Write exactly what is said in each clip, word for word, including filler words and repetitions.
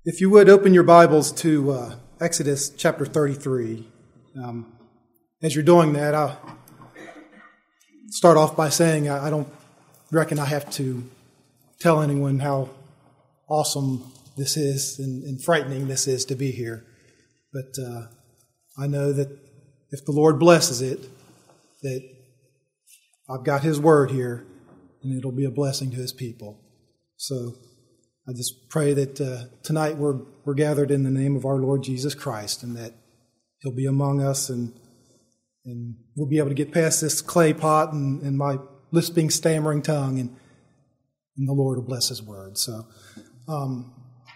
If you would, open your Bibles to uh, Exodus chapter thirty-three. Um, as you're doing that, I'll start off by saying I, I don't reckon I have to tell anyone how awesome this is and, and frightening this is to be here. But uh, I know that if the Lord blesses it, that I've got His word here, and it'll be a blessing to His people. So I just pray that uh, tonight we're we're gathered in the name of our Lord Jesus Christ, and that He'll be among us, and and we'll be able to get past this clay pot and, and my lisping, stammering tongue, and and the Lord will bless His word. So um,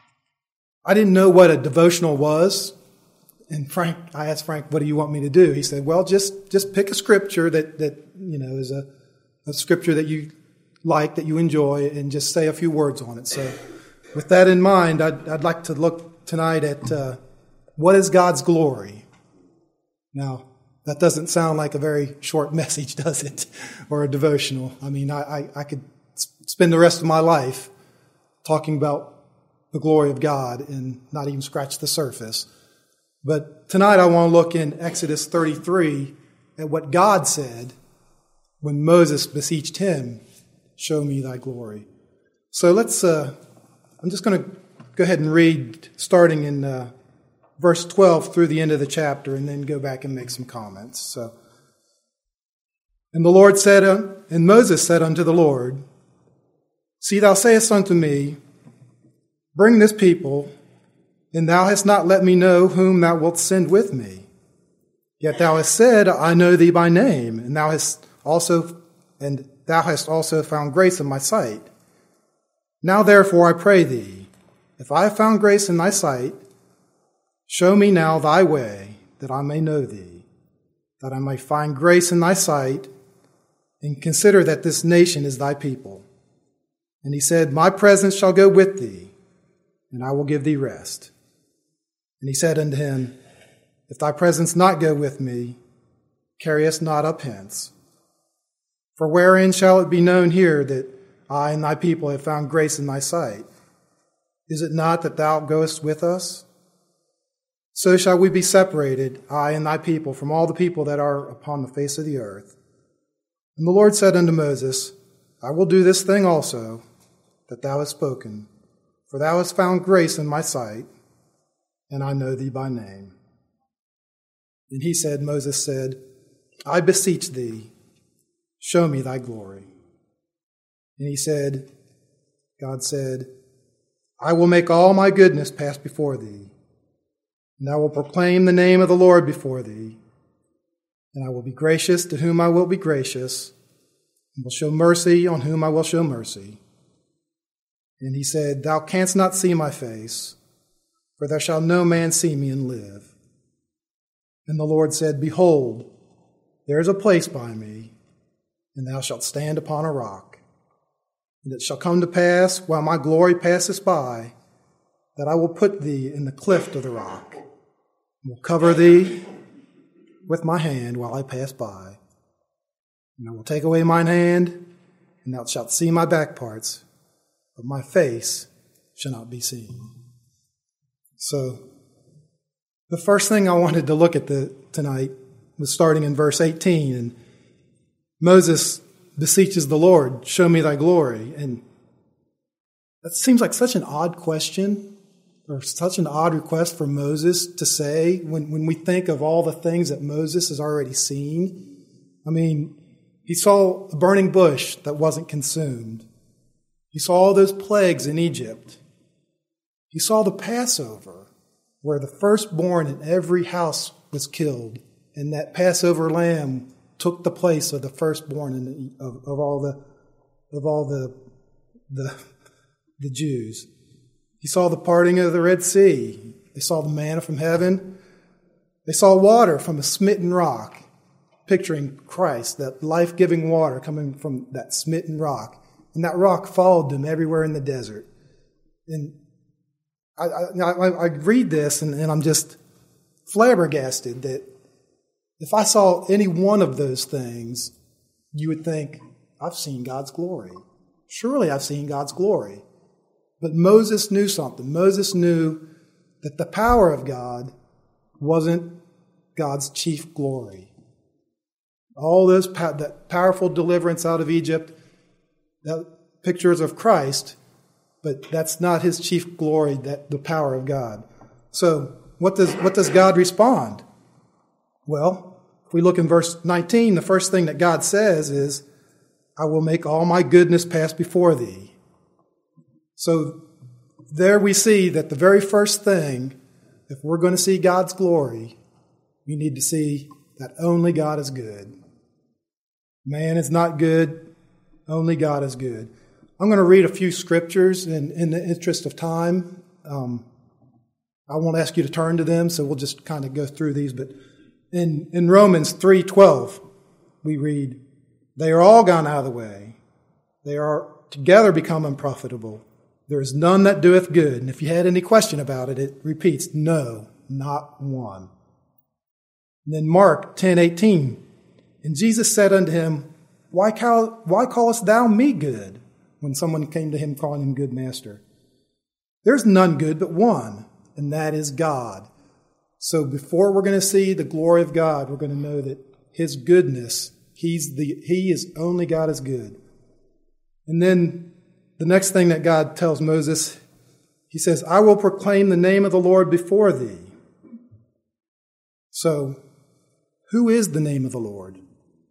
I didn't know what a devotional was, and Frank, I asked Frank, "What do you want me to do?" He said, "Well, just just pick a scripture that that you know is a, a scripture that you like, that you enjoy, and just say a few words on it." So with that in mind, I'd, I'd like to look tonight at uh, what is God's glory. Now, that doesn't sound like a very short message, does it? Or a devotional. I mean, I, I, I could spend the rest of my life talking about the glory of God and not even scratch the surface. But tonight I want to look in Exodus thirty-three at what God said when Moses beseeched Him, "Show me thy glory." So let's, uh, I'm just going to go ahead and read starting in uh, verse twelve through the end of the chapter, and then go back and make some comments. So, and the Lord said, uh, and Moses said unto the Lord, "See, thou sayest unto me, bring this people, and thou hast not let me know whom thou wilt send with me. Yet thou hast said, I know thee by name, and thou hast also, and thou hast also found grace in my sight. Now therefore I pray thee, if I have found grace in thy sight, show me now thy way, that I may know thee, that I may find grace in thy sight, and consider that this nation is thy people." And he said, "My presence shall go with thee, and I will give thee rest." And he said unto him, "If thy presence not go with me, carry us not up hence. For wherein shall it be known here that I and thy people have found grace in thy sight? Is it not that thou goest with us? So shall we be separated, I and thy people, from all the people that are upon the face of the earth." And the Lord said unto Moses, "I will do this thing also that thou hast spoken, for thou hast found grace in my sight, and I know thee by name." And he said, Moses said, "I beseech thee, show me thy glory." And he said, God said, "I will make all my goodness pass before thee, and I will proclaim the name of the Lord before thee, and I will be gracious to whom I will be gracious, and will show mercy on whom I will show mercy." And he said, "Thou canst not see my face, for there shall no man see me and live." And the Lord said, "Behold, there is a place by me, and thou shalt stand upon a rock. And it shall come to pass, while my glory passeth by, that I will put thee in the cleft of the rock, and will cover thee with my hand while I pass by. And I will take away mine hand, and thou shalt see my back parts, but my face shall not be seen." So, the first thing I wanted to look at the, tonight was starting in verse eighteen, and Moses beseeches the Lord, "Show me thy glory." And that seems like such an odd question, or such an odd request for Moses to say when, when we think of all the things that Moses has already seen. I mean, he saw a burning bush that wasn't consumed. He saw all those plagues in Egypt. He saw the Passover, where the firstborn in every house was killed, and that Passover lamb took the place of the firstborn in the, of, of all the of all the, the the Jews. He saw the parting of the Red Sea. They saw the manna from heaven. They saw water from a smitten rock, picturing Christ, that life-giving water coming from that smitten rock. And that rock followed them everywhere in the desert. And I, I, I read this, and, and I'm just flabbergasted that if I saw any one of those things, you would think, I've seen God's glory. Surely I've seen God's glory. But Moses knew something. Moses knew that the power of God wasn't God's chief glory. All those that powerful deliverance out of Egypt, that pictures of Christ, but that's not his chief glory, that the power of God. So what does what does God respond? Well, if we look in verse nineteen, the first thing that God says is, I will make all my goodness pass before thee. So there we see that the very first thing, if we're going to see God's glory, we need to see that only God is good. Man is not good, only God is good. I'm going to read a few scriptures in, in the interest of time. Um, I won't ask you to turn to them, so we'll just kind of go through these. But in, in Romans three twelve, we read, they are all gone out of the way. They are together become unprofitable. There is none that doeth good. And if you had any question about it, it repeats, no, not one. And then Mark ten eighteen, and Jesus said unto him, Why, call, why callest thou me good? When someone came to him calling him good master. There's none good but one, and that is God. So before we're going to see the glory of God, we're going to know that his goodness, he's the he is only God is good. And then the next thing that God tells Moses, he says, I will proclaim the name of the Lord before thee. So, who is the name of the Lord?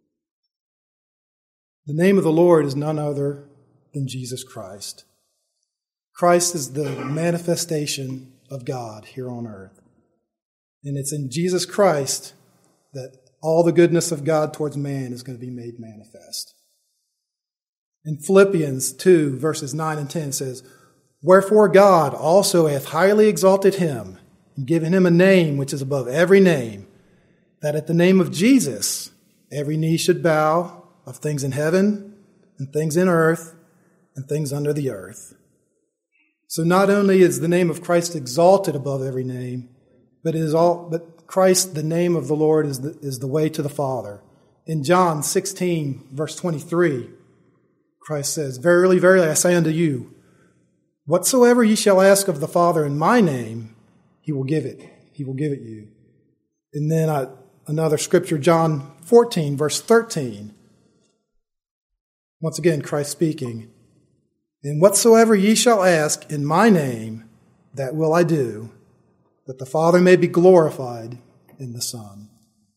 The name of the Lord is none other than Jesus Christ. Christ is the manifestation of God here on earth. And it's in Jesus Christ that all the goodness of God towards man is going to be made manifest. In Philippians two, verses nine and ten says, Wherefore God also hath highly exalted him, and given him a name which is above every name, that at the name of Jesus every knee should bow, of things in heaven, and things in earth, and things under the earth. So not only is the name of Christ exalted above every name, but it is all but Christ, the name of the Lord, is the, is the way to the Father. In John sixteen, verse twenty-three, Christ says, Verily, verily, I say unto you, whatsoever ye shall ask of the Father in my name, he will give it. He will give it you. And then uh, another scripture, John fourteen, verse thirteen. Once again, Christ speaking, And whatsoever ye shall ask in my name, that will I do, that the Father may be glorified in the Son.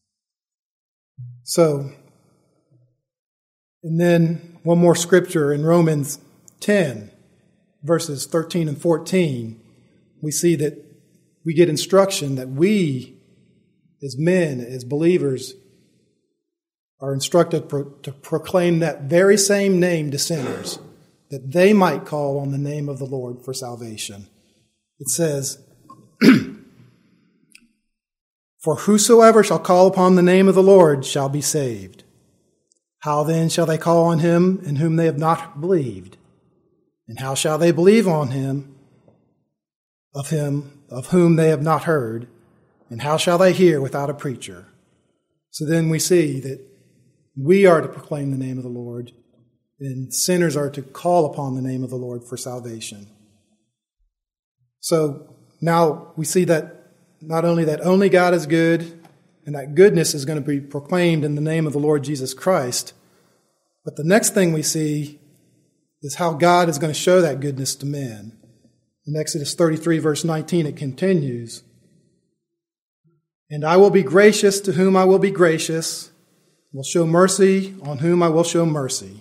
So, and then one more scripture in Romans ten, verses thirteen and fourteen, we see that we get instruction that we, as men, as believers, are instructed pro- to proclaim that very same name to sinners, that they might call on the name of the Lord for salvation. It says, For whosoever shall call upon the name of the Lord shall be saved. How then shall they call on him in whom they have not believed? And how shall they believe on him, of him of whom they have not heard? And how shall they hear without a preacher? So then we see that we are to proclaim the name of the Lord, and sinners are to call upon the name of the Lord for salvation. So now we see that not only that only God is good, and that goodness is going to be proclaimed in the name of the Lord Jesus Christ, but the next thing we see is how God is going to show that goodness to men. In Exodus thirty-three, verse nineteen, it continues, And I will be gracious to whom I will be gracious, will show mercy on whom I will show mercy.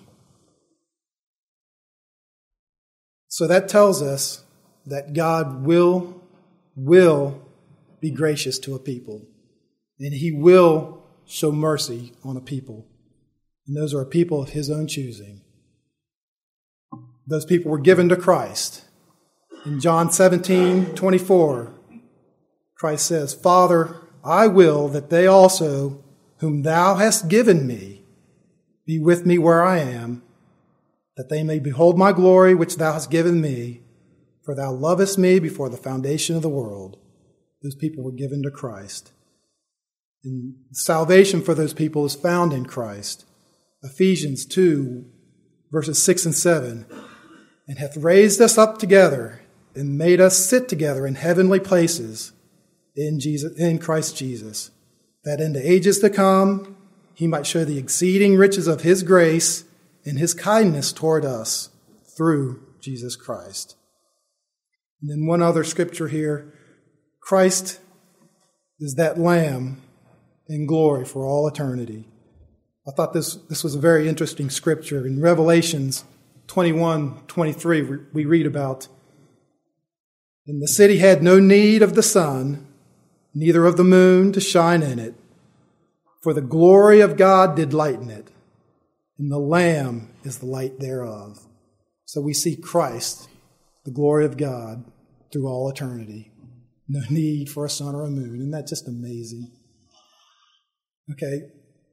So that tells us that God will, will be gracious to a people. And he will show mercy on a people. And those are a people of his own choosing. Those people were given to Christ. In John seventeen, twenty-four, Christ says, Father, I will that they also, whom thou hast given me, be with me where I am, that they may behold my glory which thou hast given me, for thou lovest me before the foundation of the world. Those people were given to Christ. And salvation for those people is found in Christ. Ephesians two, verses six and seven. and hath raised us up together and made us sit together in heavenly places in Jesus, in Christ Jesus, that in the ages to come he might show the exceeding riches of his grace and his kindness toward us through Jesus Christ. And then one other scripture here. Christ is that Lamb in glory for all eternity. I thought this, this was a very interesting scripture. In Revelations twenty-one twenty-three, we read about, "And the city had no need of the sun, neither of the moon to shine in it, for the glory of God did lighten it, and the Lamb is the light thereof." So we see Christ, the glory of God, through all eternity. No need for a sun or a moon. Isn't that just amazing? Okay.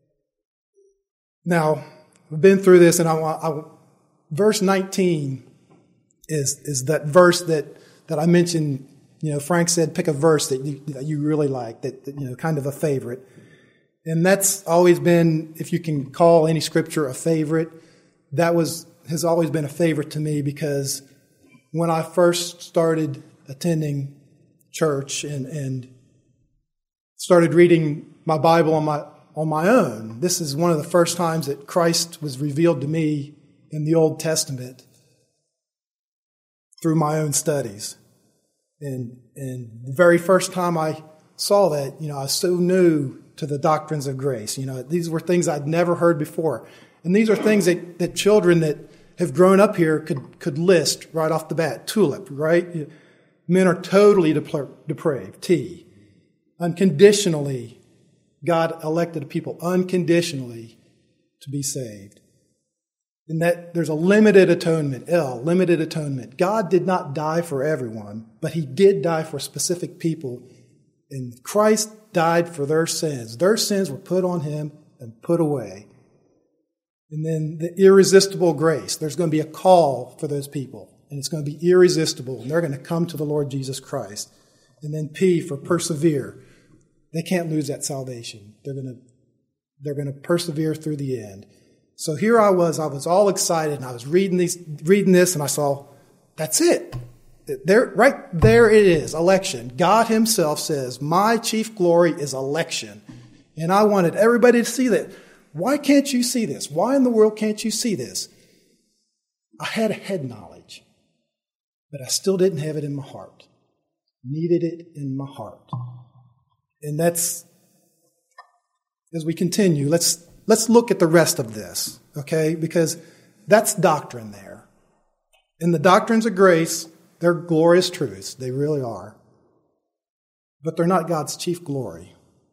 Now, we've been through this, and I want I, verse nineteen is is that verse that, that I mentioned. You know, Frank said, pick a verse that you, that you really like, that, that, you know, kind of a favorite. And that's always been, if you can call any scripture a favorite, that was has always been a favorite to me, because when I first started attending church and, and started reading my Bible on my on my own, this is one of the first times that Christ was revealed to me in the Old Testament through my own studies. And, and the very first time I saw that, you know, I was so new to the doctrines of grace. You know, these were things I'd never heard before. And these are things that, that children that have grown up here could, could list right off the bat. Tulip, right? Men are totally depra- depraved. T. Unconditionally, God elected people unconditionally to be saved. And that there's a limited atonement. L, limited atonement. God did not die for everyone, but he did die for specific people. And Christ died for their sins. Their sins were put on him and put away. And then the irresistible grace. There's going to be a call for those people. And it's going to be irresistible. And they're going to come to the Lord Jesus Christ. And then P for persevere. They can't lose that salvation. They're going to, they're going to persevere through the end. So here I was, I was all excited, and I was reading these, reading this, and I saw, that's it. There, right there it is, election. God himself says, my chief glory is election. And I wanted everybody to see that. Why can't you see this? Why in the world can't you see this? I had a head knowledge, but I still didn't have it in my heart. Needed it in my heart. And that's, as we continue, let's Let's look at the rest of this, okay? Because that's doctrine there. And the doctrines of grace, they're glorious truths. They really are. But they're not God's chief glory.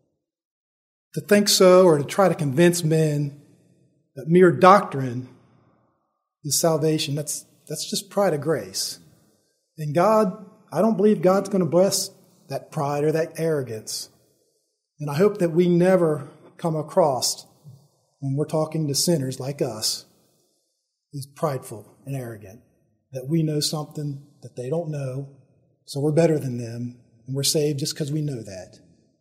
To think so, or to try to convince men that mere doctrine is salvation, that's, that's just pride of grace. And God, I don't believe God's going to bless that pride or that arrogance. And I hope that we never come across, when we're talking to sinners like us, is prideful and arrogant, that we know something that they don't know, so we're better than them, and we're saved just because we know that.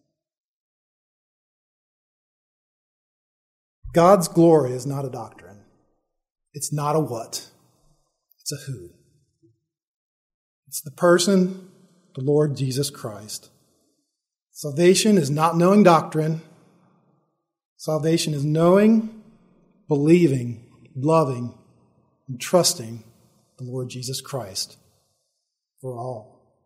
God's glory is not a doctrine. It's not a what. It's a who. It's the person, the Lord Jesus Christ. Salvation is not knowing doctrine. Salvation is knowing, believing, loving, and trusting the Lord Jesus Christ for all.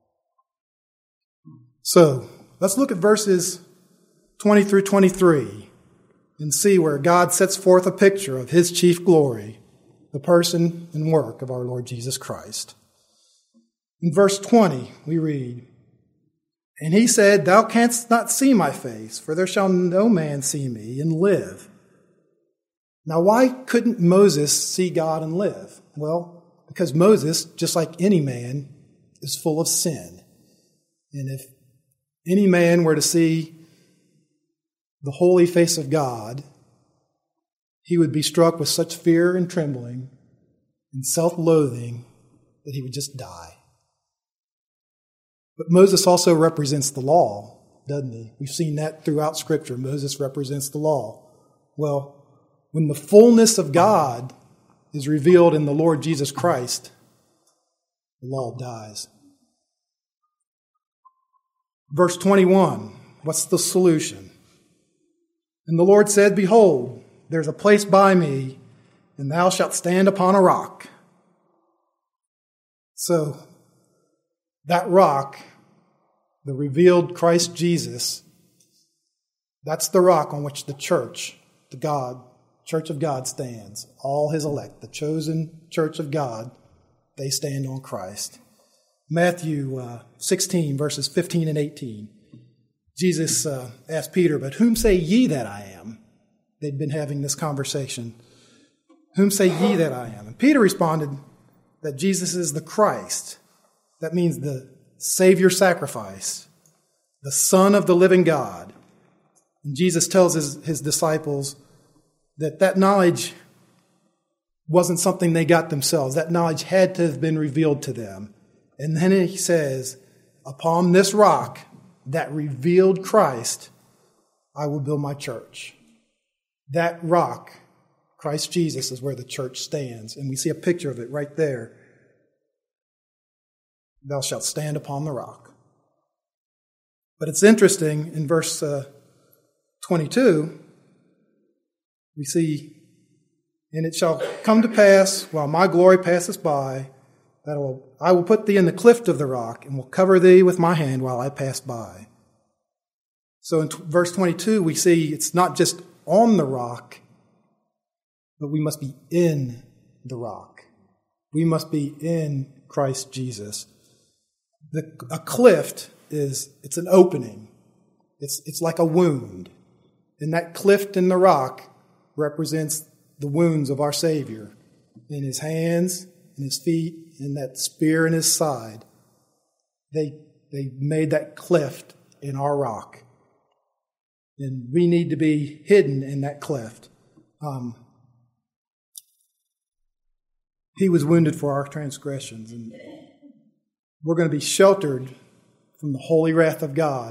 So, let's look at verses twenty through twenty-three and see where God sets forth a picture of his chief glory, the person and work of our Lord Jesus Christ. In verse twenty, we read, "And he said, Thou canst not see my face, for there shall no man see me and live." Now, why couldn't Moses see God and live? Well, because Moses, just like any man, is full of sin. And if any man were to see the holy face of God, he would be struck with such fear and trembling and self-loathing that he would just die. But Moses also represents the law, doesn't he? We've seen that throughout Scripture. Moses represents the law. Well, when the fullness of God is revealed in the Lord Jesus Christ, the law dies. Verse twenty-one, what's the solution? And the Lord said, Behold, there's a place by me, and thou shalt stand upon a rock. So, that rock, the revealed Christ Jesus, that's the rock on which the church, the God, church of God stands. All his elect, the chosen church of God, they stand on Christ. Matthew uh, sixteen, verses fifteen and eighteen. Jesus uh, asked Peter, But whom say ye that I am? They'd been having this conversation. Whom say ye that I am? And Peter responded that Jesus is the Christ. That means the Savior sacrifice, the Son of the living God. And Jesus tells his, his disciples that that knowledge wasn't something they got themselves. That knowledge had to have been revealed to them. And then he says, upon this rock, that revealed Christ, I will build my church. That rock, Christ Jesus, is where the church stands. And we see a picture of it right there. Thou shalt stand upon the rock. But it's interesting, in verse uh, twenty-two, we see, And it shall come to pass, while my glory passes by, that I will, I will put thee in the cleft of the rock, and will cover thee with my hand while I pass by. So in t- verse twenty-two, we see it's not just on the rock, but we must be in the rock. We must be in Christ Jesus. The, a cleft is, it's an opening. It's, it's like a wound. And that cleft in the rock represents the wounds of our Savior in his hands, in his feet, and that spear in his side. They, they made that cleft in our rock. And we need to be hidden in that cleft. Um, he was wounded for our transgressions, and we're going to be sheltered from the holy wrath of God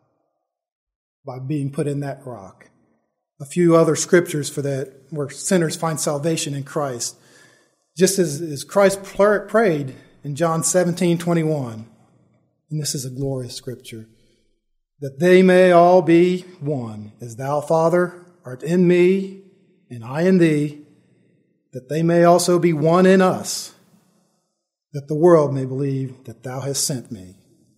by being put in that rock. A few other scriptures for that, where sinners find salvation in Christ. Just as, as Christ prayed in John seventeen twenty-one, and this is a glorious scripture, that they may all be one, as thou, Father, art in me, and I in thee, that they may also be one in us, that the world may believe that thou hast sent me.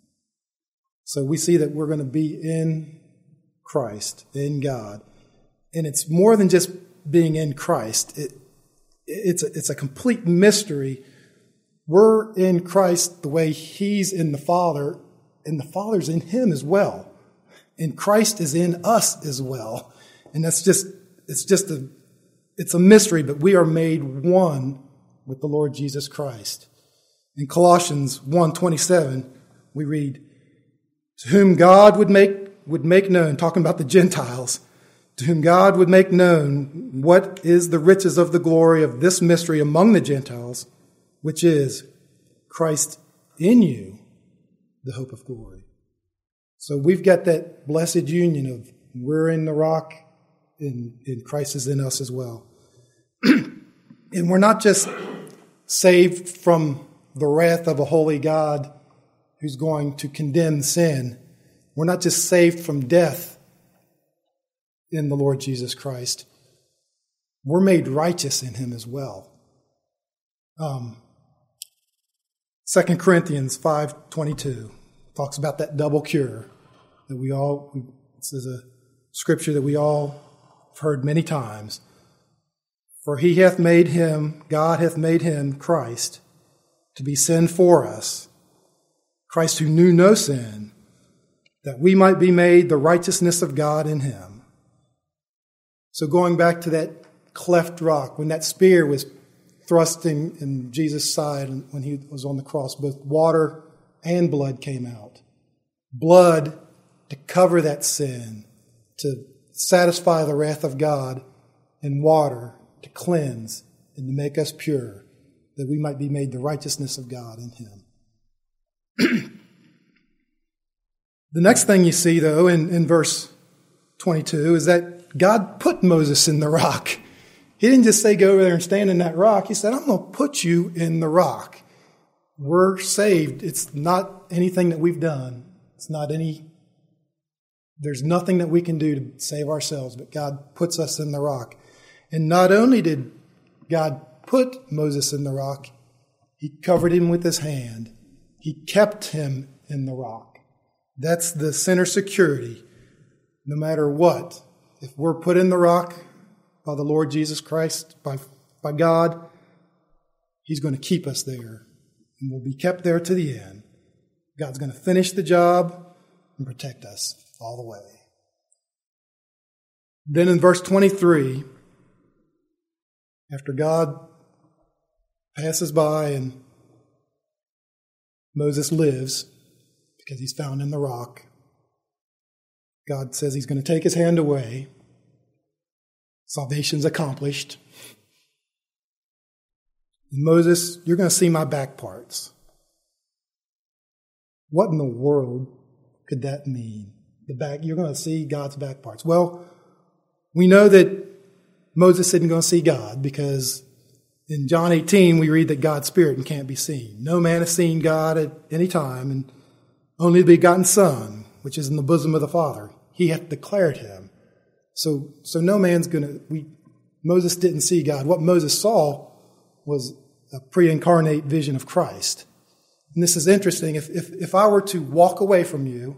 So we see that we're going to be in Christ, in God. And it's more than just being in Christ. It, it's, a, it's a complete mystery. We're in Christ the way he's in the Father, and the Father's in him as well. And Christ is in us as well. And that's just, it's just a, it's a mystery, but we are made one with the Lord Jesus Christ. In Colossians one twenty-seven, we read, to whom God would make, would make known, talking about the Gentiles, to whom God would make known what is the riches of the glory of this mystery among the Gentiles, which is Christ in you, the hope of glory. So we've got that blessed union of we're in the rock and, and Christ is in us as well. And we're not just saved from the wrath of a holy God who's going to condemn sin. We're not just saved from death in the Lord Jesus Christ. We're made righteous in him as well. Um, Second Corinthians five twenty-two talks about that double cure that we all, this is a scripture that we all have heard many times. For he hath made him, God hath made him, Christ, to be sin for us, Christ who knew no sin, that we might be made the righteousness of God in him. So going back to that cleft rock, when that spear was thrusting in Jesus' side when he was on the cross, both water and blood came out. Blood to cover that sin, to satisfy the wrath of God, and water to cleanse and to make us pure, that we might be made the righteousness of God in him. The next thing you see, though, in, in verse twenty-two is that God put Moses in the rock. He didn't just say, go over there and stand in that rock. He said, I'm going to put you in the rock. we're saved. It's not anything that we've done. It's not any, there's nothing that we can do to save ourselves, but God puts us in the rock. And not only did God put Moses in the rock, he covered him with his hand. He kept him in the rock. That's the center security. No matter what, if we're put in the rock by the Lord Jesus Christ, by, by God, he's going to keep us there. And we'll be kept there to the end. God's going to finish the job and protect us all the way. Then in verse twenty-three, after God passes by and Moses lives because he's found in the rock, God says he's going to take his hand away. Salvation's accomplished. Moses, you're going to see my back parts. What in the world could that mean? The back, you're going to see God's back parts. Well, we know that Moses isn't going to see God because in John eighteen we read that God's spirit can't be seen. No man has seen God at any time, and only the begotten Son, which is in the bosom of the Father, he hath declared him. So, so no man's going to. We Moses didn't see God. What Moses saw was a pre-incarnate vision of Christ. And this is interesting. If, if, if I were to walk away from you,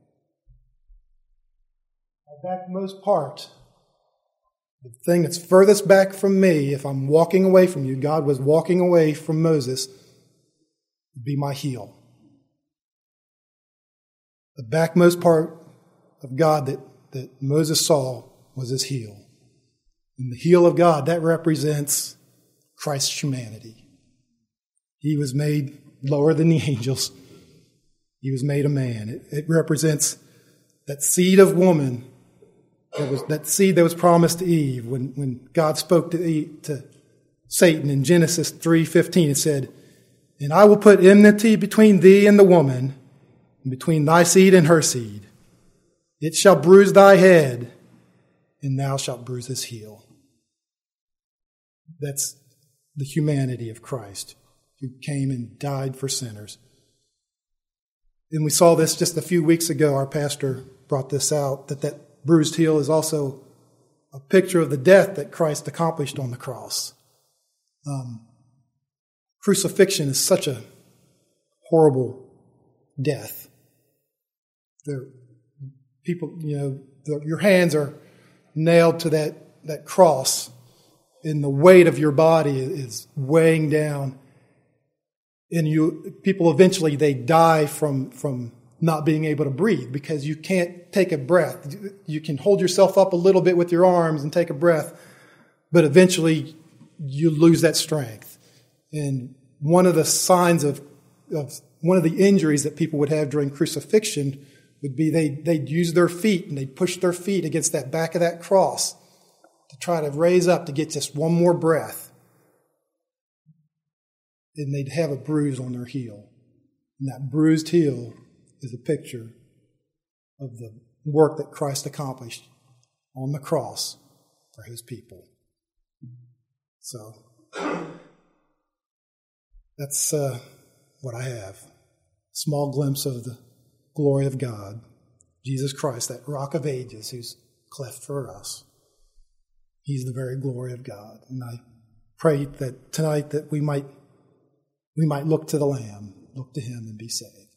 the backmost part, the thing that's furthest back from me, if I'm walking away from you, God was walking away from Moses, would be my heel. The backmost part of God that, that Moses saw was his heel. And the heel of God, that represents Christ's humanity. He was made lower than the angels. He was made a man. It, it represents that seed of woman, that was that seed that was promised to Eve. When, when God spoke to, Eve, to Satan in Genesis three fifteen, it said, "And I will put enmity between thee and the woman, and between thy seed and her seed. It shall bruise thy head, and thou shalt bruise his heel." That's the humanity of Christ, who came and died for sinners. And we saw this just a few weeks ago. Our pastor brought this out, that that bruised heel is also a picture of the death that Christ accomplished on the cross. Um, crucifixion is such a horrible death. There, people, you know, the, your hands are nailed to that, that cross, and the weight of your body is weighing down. And you, people eventually, they die from, from not being able to breathe because you can't take a breath. You can hold yourself up a little bit with your arms and take a breath, but eventually you lose that strength. And one of the signs of, of one of the injuries that people would have during crucifixion would be they, they'd use their feet and they'd push their feet against that back of that cross to try to raise up to get just one more breath. And they'd have a bruise on their heel. And that bruised heel is a picture of the work that Christ accomplished on the cross for his people. So, that's uh, what I have. A small glimpse of the glory of God. Jesus Christ, that rock of ages who's cleft for us. He's the very glory of God. And I pray that tonight that we might We might look to the Lamb, look to him and be saved.